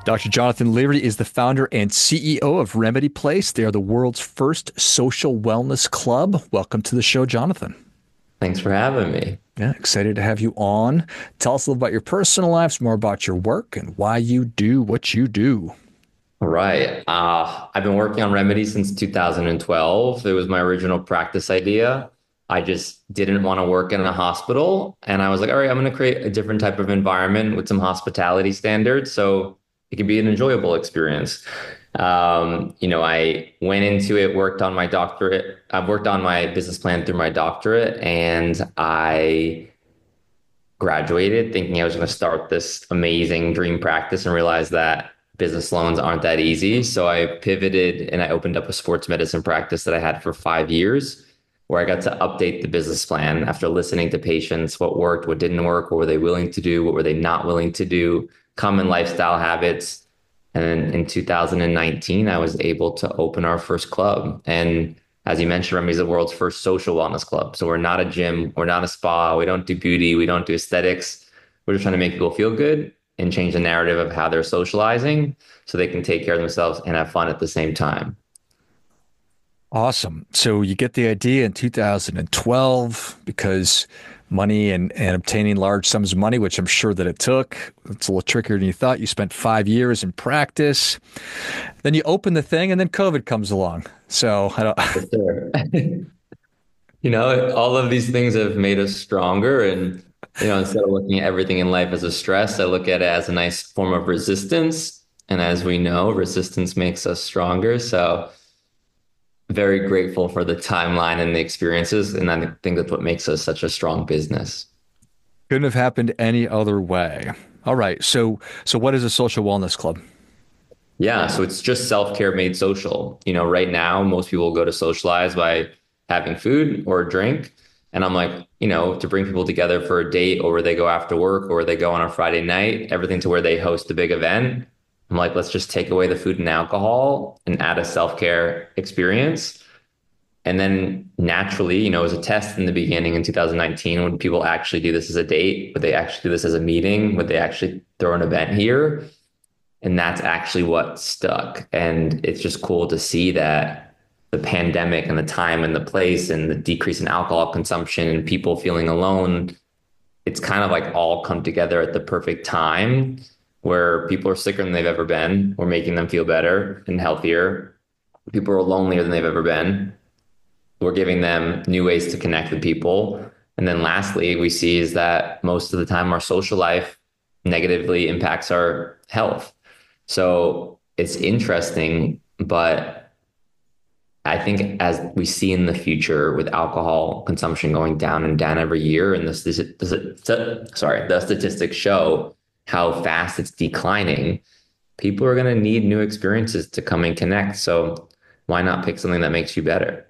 Dr. Jonathan Leary is the founder and CEO of Remedy Place. They are the world's first social wellness club. Welcome to the show, Jonathan. Thanks for having me. Yeah, excited to have you on. Tell us a little about your personal lives, more about your work, and why you do what you do. All right. I've been working on Remedy since 2012. It was my original practice idea. I just didn't want to work in a hospital. And I was like, all right, I'm going to create a different type of environment with some hospitality standards so it can be an enjoyable experience. I went into it, worked on my doctorate. I've worked on my business plan through my doctorate, and I graduated thinking I was going to start this amazing dream practice and realized that business loans aren't that easy. So I pivoted and I opened up a sports medicine practice that I had for 5 years, where I got to update the business plan after listening to patients, what worked, what didn't work, what were they willing to do, what were they not willing to do, common lifestyle habits. And then in 2019, I was able to open our first club. And as you mentioned, Remy is the world's first social wellness club. So we're not a gym, we're not a spa, we don't do beauty, we don't do aesthetics. We're just trying to make people feel good and change the narrative of how they're socializing so they can take care of themselves and have fun at the same time. Awesome. So you get the idea in 2012 because money and obtaining large sums of money, which I'm sure that it took. It's a little trickier than you thought. You spent 5 years in practice. Then you open the thing and then COVID comes along. So I don't. For sure. All of these things have made us stronger. And, instead of looking at everything in life as a stress, I look at it as a nice form of resistance. And as we know, resistance makes us stronger. So very grateful for the timeline and the experiences. And I think that's what makes us such a strong business. Couldn't have happened any other way. All right. So what is a social wellness club? Yeah, so it's just self-care made social. Right now, most people go to socialize by having food or a drink. And I'm like, to bring people together for a date or where they go after work or they go on a Friday night, everything to where they host a big event. I'm like, let's just take away the food and alcohol and add a self-care experience. And then naturally, it was a test in the beginning in 2019. Would people actually do this as a date? Would they actually do this as a meeting? Would they actually throw an event here? And that's actually what stuck. And it's just cool to see that the pandemic and the time and the place and the decrease in alcohol consumption and people feeling alone, it's kind of like all come together at the perfect time where people are sicker than they've ever been. We're making them feel better and healthier. People are lonelier than they've ever been. We're giving them new ways to connect with people. And then lastly, we see is that most of the time our social life negatively impacts our health. So it's interesting, but I think as we see in the future with alcohol consumption going down and down every year, and the statistics show how fast it's declining, people are going to need new experiences to come and connect. So why not pick something that makes you better?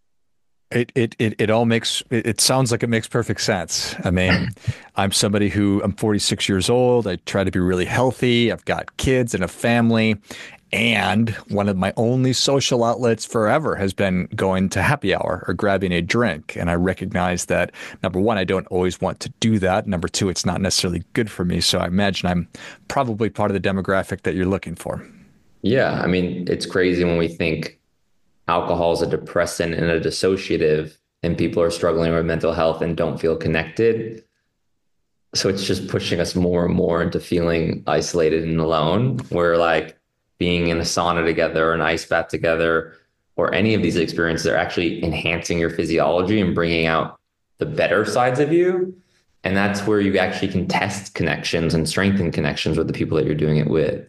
It all makes it sounds like it makes perfect sense. I mean, I'm 46 years old. I try to be really healthy. I've got kids and a family. And one of my only social outlets forever has been going to happy hour or grabbing a drink. And I recognize that number one, I don't always want to do that. Number two, it's not necessarily good for me. So I imagine I'm probably part of the demographic that you're looking for. Yeah, I mean, it's crazy when we think alcohol is a depressant and a dissociative, and people are struggling with mental health and don't feel connected. So it's just pushing us more and more into feeling isolated and alone. Where like being in a sauna together or an ice bath together or any of these experiences are actually enhancing your physiology and bringing out the better sides of you. And that's where you actually can test connections and strengthen connections with the people that you're doing it with.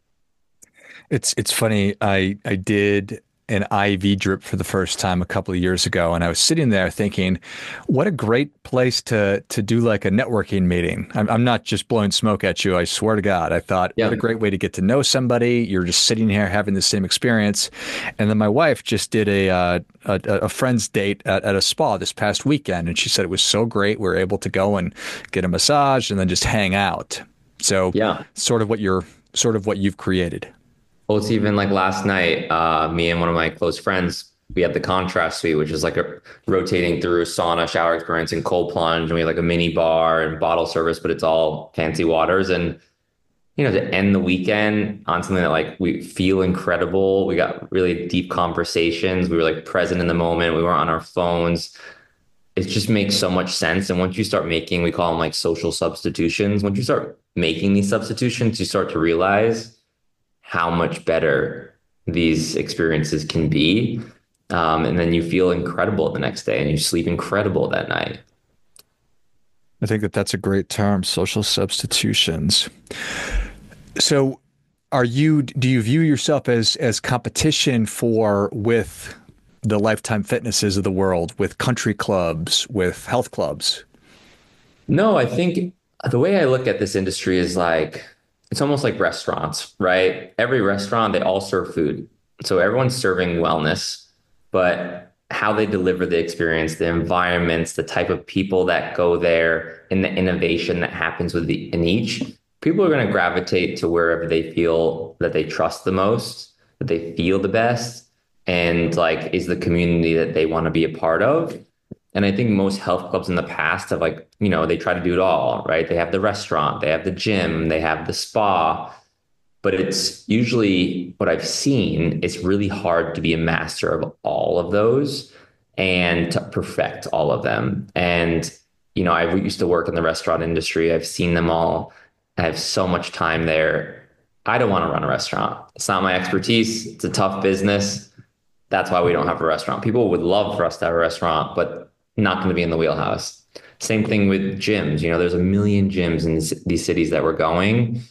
It's funny. I did an IV drip for the first time a couple of years ago, and I was sitting there thinking, what a great place to do like a networking meeting. I'm not just blowing smoke at you. I swear to God. I thought, what Yeah. a great way to get to know somebody. You're just sitting here having the same experience. And then my wife just did a friend's date at a spa this past weekend, and she said it was so great. We were able to go and get a massage and then just hang out. So Yeah. sort of what you've created. Well, it's even like last night, me and one of my close friends, we had the contrast suite, which is like a rotating through sauna, shower experience, and cold plunge. And we had like a mini bar and bottle service, but it's all fancy waters. And to end the weekend on something that like we feel incredible. We got really deep conversations. We were like present in the moment. We weren't on our phones. It just makes so much sense. And once you start making, we call them like social substitutions. Once you start making these substitutions, you start to realize how much better these experiences can be. And then you feel incredible the next day and you sleep incredible that night. I think that that's a great term, social substitutions. So do you view yourself as competition for with the Lifetime Fitnesses of the world, with country clubs, with health clubs? No, I think the way I look at this industry is like it's almost like restaurants, right? Every restaurant, they all serve food. So everyone's serving wellness, but how they deliver the experience, the environments, the type of people that go there, and the innovation that happens in each, people are going to gravitate to wherever they feel that they trust the most, that they feel the best, and like is the community that they want to be a part of. And I think most health clubs in the past have like, they try to do it all, right? They have the restaurant, they have the gym, they have the spa, but it's usually what I've seen, it's really hard to be a master of all of those and to perfect all of them. And, I used to work in the restaurant industry. I've seen them all. I have so much time there. I don't want to run a restaurant. It's not my expertise. It's a tough business. That's why we don't have a restaurant. People would love for us to have a restaurant, but not going to be in the wheelhouse. Same thing with gyms. There's a million gyms in these cities that we're going.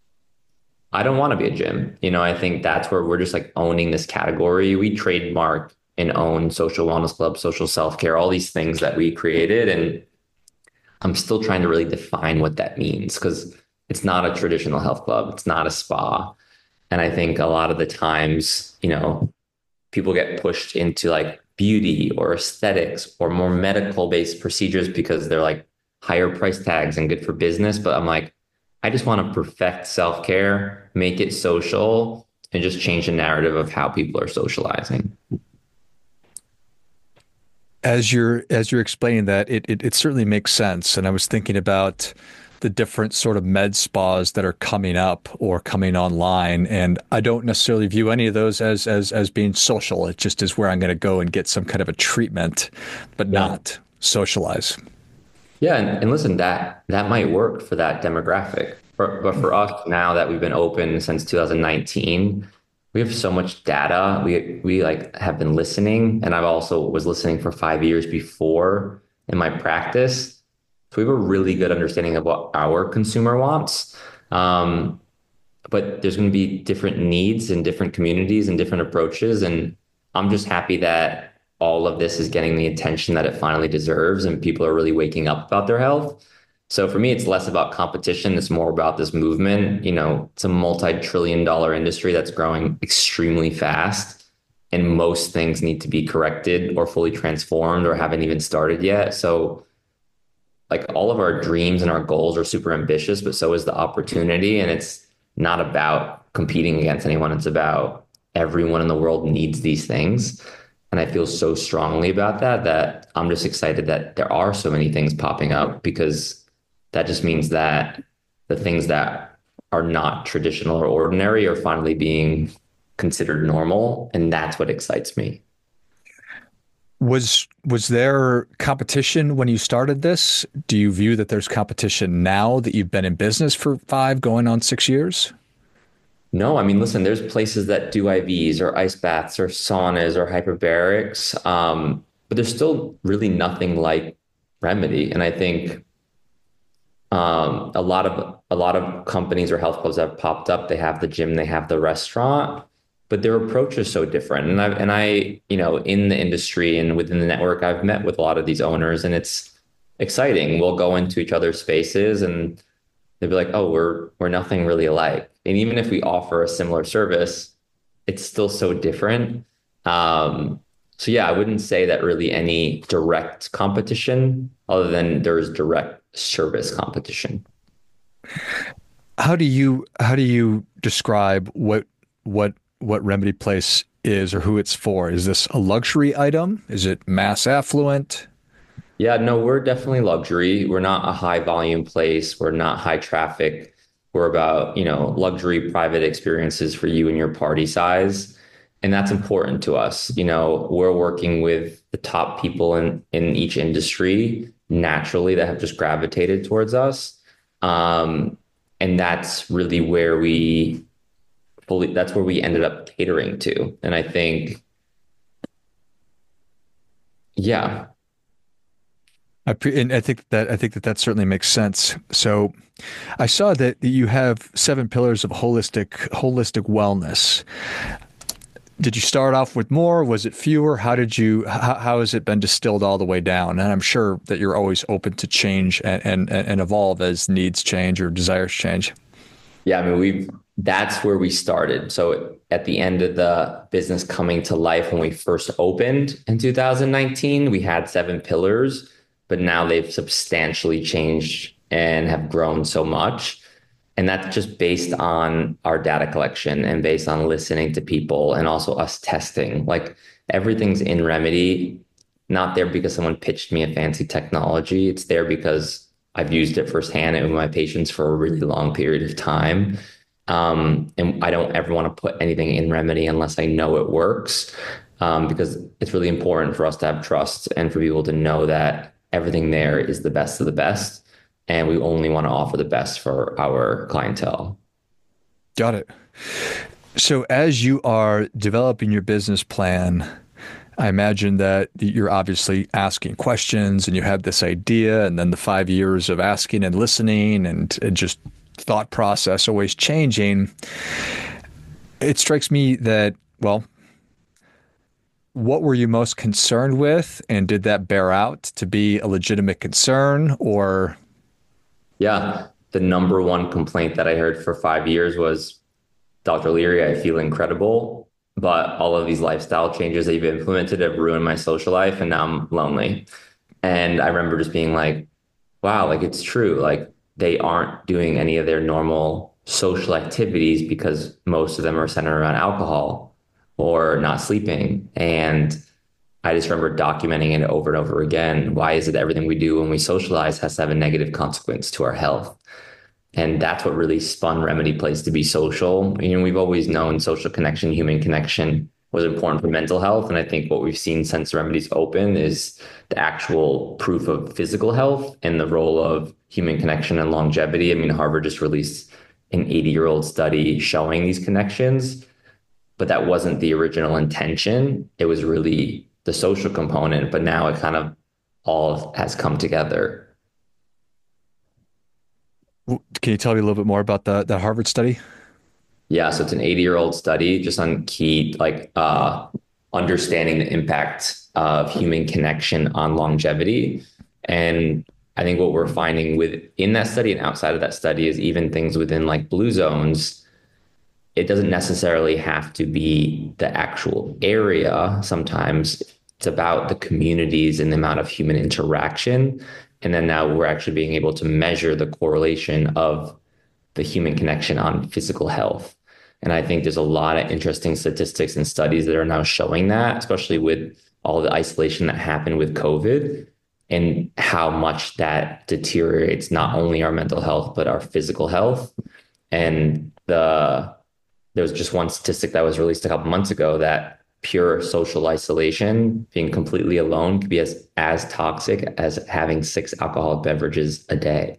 I don't want to be a gym. I think that's where we're just like owning this category. We trademark and own social wellness club, social self-care, all these things that we created. And I'm still trying to really define what that means because it's not a traditional health club. It's not a spa. And I think a lot of the times, people get pushed into like beauty or aesthetics or more medical based procedures because they're like higher price tags and good for business. But I'm like, I just want to perfect self care, make it social, and just change the narrative of how people are socializing. As you're explaining that, it certainly makes sense. And I was thinking about the different sort of med spas that are coming up or coming online. And I don't necessarily view any of those as being social. It just is where I'm going to go and get some kind of a treatment, but Yeah. not socialize. Yeah, and listen, that might work for that demographic. But for us now that we've been open since 2019, we have so much data. We like have been listening, and I've also was listening for 5 years before in my practice. So we have a really good understanding of what our consumer wants. Um, but there's going to be different needs in different communities and different approaches. And I'm just happy that all of this is getting the attention that it finally deserves and people are really waking up about their health. So for me, it's less about competition. It's more about this movement. It's a multi-trillion dollar industry that's growing extremely fast. And most things need to be corrected or fully transformed or haven't even started yet. So like all of our dreams and our goals are super ambitious, but so is the opportunity. And it's not about competing against anyone. It's about everyone in the world needs these things. And I feel so strongly about that I'm just excited that there are so many things popping up because that just means that the things that are not traditional or ordinary are finally being considered normal. And that's what excites me. Was there competition when you started this? Do you view that there's competition now that you've been in business for 5 going on 6 years? No, I mean, listen, there's places that do IVs or ice baths or saunas or hyperbarics, but there's still really nothing like Remedy. And I think a lot of companies or health clubs have popped up. They have the gym, they have the restaurant, but their approach is so different. And I, in the industry and within the network, I've met with a lot of these owners, and it's exciting. We'll go into each other's spaces and they'd be like, "Oh, we're nothing really alike." And even if we offer a similar service, it's still so different. So yeah, I wouldn't say that really any direct competition, other than there's direct service competition. How do you describe what Remedy Place is or who it's for? Is this a luxury item? Is it mass affluent? Yeah, no, we're definitely luxury. We're not a high volume place. We're not high traffic. We're about, luxury private experiences for you and your party size. And that's important to us. We're working with the top people in each industry naturally that have just gravitated towards us. Um, and that's where we ended up catering to. And I think, yeah, And I think that certainly makes sense. So I saw that you have 7 pillars of holistic wellness. Did you start off with more? Was it fewer? How has it been distilled all the way down? And I'm sure that you're always open to change and evolve as needs change or desires change. yeah, I mean, that's where we started. So at the end of the business coming to life, when we first opened in 2019, we had 7 pillars, but now they've substantially changed and have grown so much. And that's just based on our data collection and based on listening to people and also us testing. Like everything's in Remedy, not there because someone pitched me a fancy technology. It's there because I've used it firsthand and with my patients for a really long period of time. And I don't ever want to put anything in Remedy unless I know it works, because it's really important for us to have trust and for people to know that everything there is the best of the best. And we only want to offer the best for our clientele. Got it. So as you are developing your business plan, I imagine that you're obviously asking questions and you have this idea, and then the 5 years of asking and listening and just thought process always changing. It strikes me that, well, what were you most concerned with? And did that bear out to be a legitimate concern or? Yeah. The number one complaint that I heard for 5 years was, Dr. Leary, I feel incredible, but all of these lifestyle changes that you've implemented have ruined my social life and now I'm lonely. And I remember just being like, wow, like it's true. Like they aren't doing any of their normal social activities because most of them are centered around alcohol or not sleeping. And I just remember documenting it over and over again. Why is it everything we do when we socialize has to have a negative consequence to our health? And that's what really spun Remedy Place to be social. We've always known social connection, human connection was important for mental health. And I think what we've seen since Remedy's open is the actual proof of physical health and the role of human connection and longevity. I mean, Harvard just released an 80-year-old study showing these connections, but that wasn't the original intention. It was really the social component, but now it kind of all has come together. Can you tell me a little bit more about the Harvard study? Yeah, so it's an 80-year-old study just on key, like understanding the impact of human connection on longevity. And I think what we're finding within that study and outside of that study is even things within like blue zones, it doesn't necessarily have to be the actual area. Sometimes it's about the communities and the amount of human interaction. And then now we're actually being able to measure the correlation of the human connection on physical health. And I think there's a lot of interesting statistics and studies that are now showing that, especially with all the isolation that happened with COVID and how much that deteriorates not only our mental health, but our physical health. And there was just one statistic that was released a couple months ago that pure social isolation, being completely alone, could be as toxic as having 6 alcoholic beverages a day,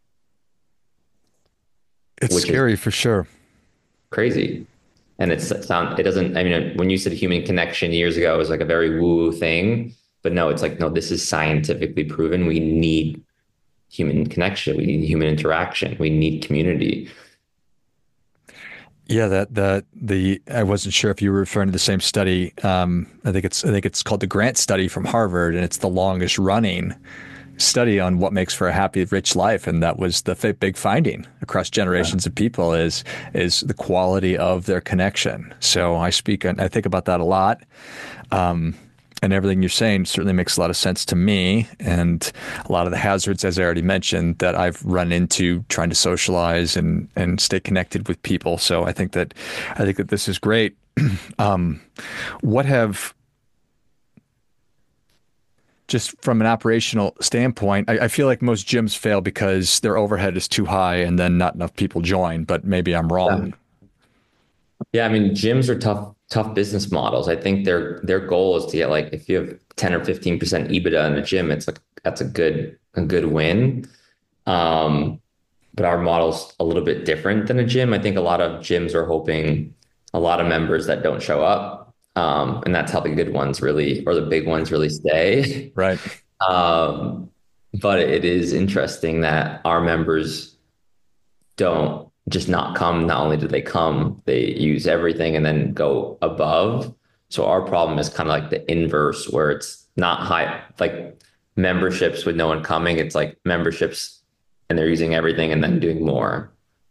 It's which is scary for sure. crazy. And it doesn't, I mean, when you said human connection years ago, it was like a very woo thing, but no, it's like, no, this is scientifically proven. We need human connection. We need human interaction. We need community. Yeah, the I wasn't sure if you were referring to the same study. I think it's called the Grant study from Harvard, and it's the longest running study on what makes for a happy, rich life. And that was the big finding across generations of people is the quality of their connection. So I think about that a lot. And everything you're saying certainly makes a lot of sense to me. And a lot of the hazards, as I already mentioned, that I've run into trying to socialize and stay connected with people. So I think that this is great. Um, what have just from an operational standpoint, I feel like most gyms fail because their overhead is too high and then not enough people join, but maybe I'm Yeah. wrong. Yeah, I mean, gyms are tough business models. I think their goal is to get like if you have 10 or 15% EBITDA in a gym, it's like that's a good win. Um, but our model's a little bit different than a gym. I think a lot of gyms are hoping a lot of members that don't show up. And that's how the good ones really, or the big ones really stay. Right. Um, but it is interesting that our members don't just not come. Not only do they come, they use everything and then go above. So our problem is kind of like the inverse, where it's not high, like memberships with no one coming. It's like memberships and they're using everything and then doing more.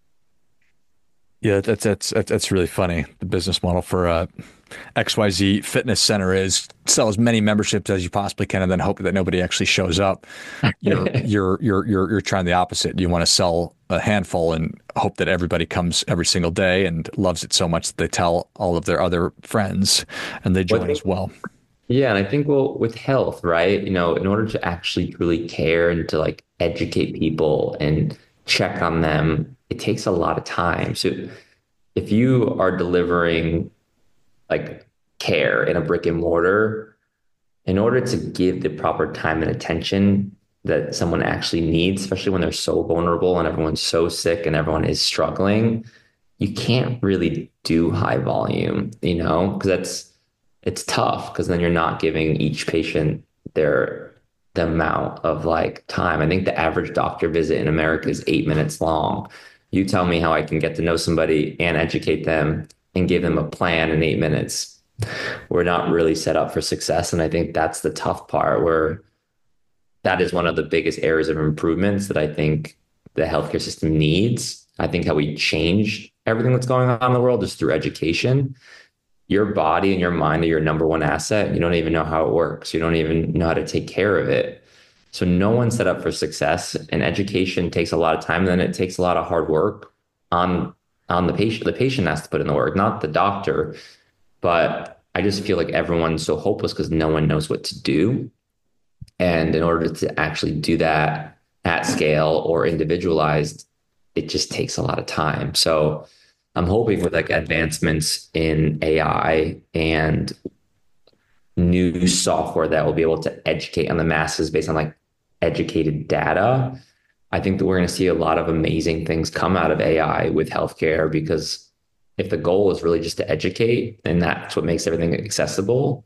Yeah, that's really funny. The business model for XYZ fitness center is sell as many memberships as you possibly can and then hope that nobody actually shows up. You're trying the opposite. You want to sell a handful and hope that everybody comes every single day and loves it so much that they tell all of their other friends and they Well, I join think, as well. yeah, and I think well with health, right? In order to actually really care and to like educate people and check on them, it takes a lot of time. So if you are delivering like care in a brick and mortar, in order to give the proper time and attention that someone actually needs, especially when they're so vulnerable and everyone's so sick and everyone is struggling, you can't really do high volume, because it's tough because then you're not giving each patient the amount of like time. I think the average doctor visit in America is 8 minutes long. You tell me how I can get to know somebody and educate them and give them a plan in 8 minutes. We're not really set up for success. And I think that's the tough part where that is one of the biggest areas of improvements that I think the healthcare system needs. I think how we change everything that's going on in the world is through education. Your body and your mind are your number one asset. You don't even know how it works. You don't even know how to take care of it. So no one's set up for success, and education takes a lot of time. And then it takes a lot of hard work on on the patient. The patient has to put in the work, not the doctor. But I just feel like everyone's so hopeless because no one knows what to do. And in order to actually do that at scale or individualized, it just takes a lot of time. So I'm hoping with like advancements in AI and new software that will be able to educate on the masses based on like educated data. I think that we're going to see a lot of amazing things come out of AI with healthcare because if the goal is really just to educate and that's what makes everything accessible,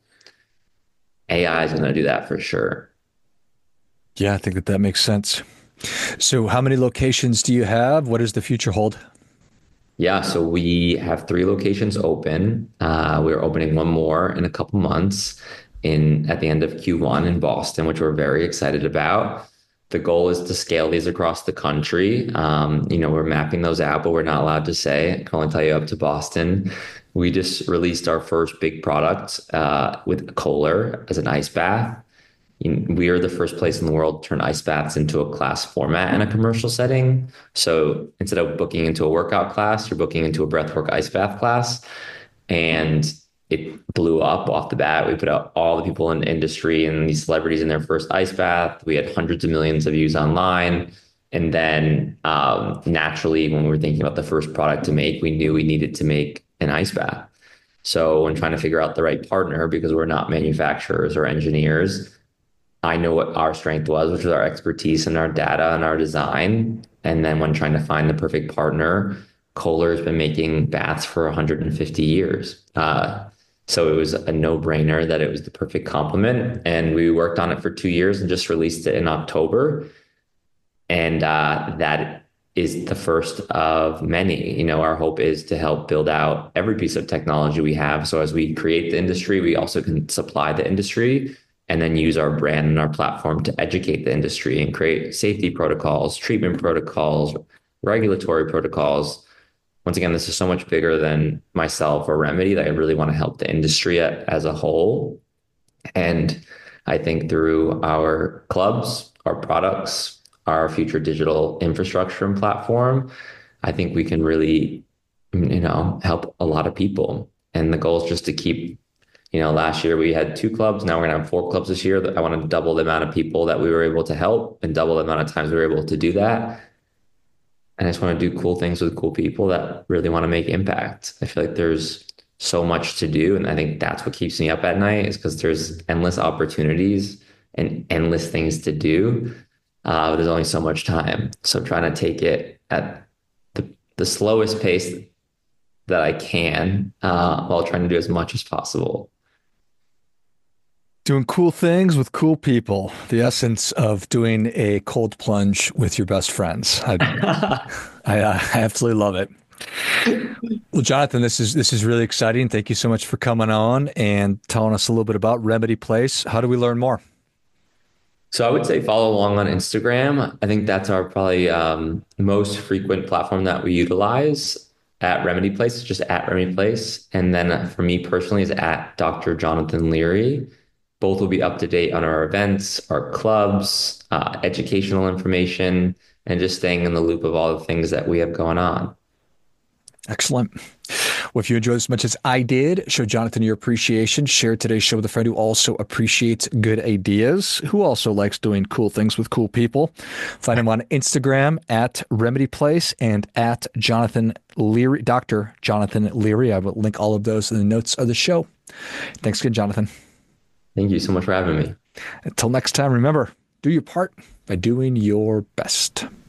AI is going to do that for sure. Yeah, I think that makes sense. So how many locations do you have? What does the future hold? Yeah, so we have 3 locations open. We're opening one more in a couple months in at the end of Q1 in Boston, which we're very excited about. The goal is to scale these across the country. We're mapping those out, but we're not allowed to say. I can only tell you up to Boston. We just released our first big product with Kohler as an ice bath. We are the first place in the world to turn ice baths into a class format in a commercial setting. So instead of booking into a workout class, you're booking into a breathwork ice bath class. And it blew up off the bat. We put out all the people in the industry and these celebrities in their first ice bath. We had hundreds of millions of views online. And then naturally, when we were thinking about the first product to make, we knew we needed to make an ice bath. So when trying to figure out the right partner, because we're not manufacturers or engineers, I know what our strength was, which was our expertise and our data and our design. And then when trying to find the perfect partner, Kohler has been making baths for 150 years. So it was a no-brainer that it was the perfect complement. And we worked on it for 2 years and just released it in October. And that is the first of many. Our hope is to help build out every piece of technology we have. So as we create the industry, we also can supply the industry and then use our brand and our platform to educate the industry and create safety protocols, treatment protocols, regulatory protocols. Once again, this is so much bigger than myself or Remedy that I really want to help the industry as a whole. And I think through our clubs, our products, our future digital infrastructure and platform, I think we can really, help a lot of people. And the goal is just to keep Last year we had 2 clubs. Now we're going to have 4 clubs this year. I want to double the amount of people that we were able to help and double the amount of times we were able to do that. And I just want to do cool things with cool people that really want to make impact. I feel like there's so much to do. And I think that's what keeps me up at night is because there's endless opportunities and endless things to do. There's only so much time. So I'm trying to take it at the slowest pace that I can while trying to do as much as possible. Doing cool things with cool people. The essence of doing a cold plunge with your best friends. I absolutely love it. Well, Jonathan, this is really exciting. Thank you so much for coming on and telling us a little bit about Remedy Place. How do we learn more? So I would say follow along on Instagram. I think that's our probably most frequent platform that we utilize at Remedy Place, just at Remedy Place. And then for me personally is at Dr. Jonathan Leary. Both will be up to date on our events, our clubs, educational information, and just staying in the loop of all the things that we have going on. Excellent. Well, if you enjoyed as much as I did, show Jonathan your appreciation. Share today's show with a friend who also appreciates good ideas, who also likes doing cool things with cool people. Find him on Instagram at Remedy Place and at Jonathan Leary, Dr. Jonathan Leary. I will link all of those in the notes of the show. Thanks again, Jonathan. Thank you so much for having me. Until next time, remember, do your part by doing your best.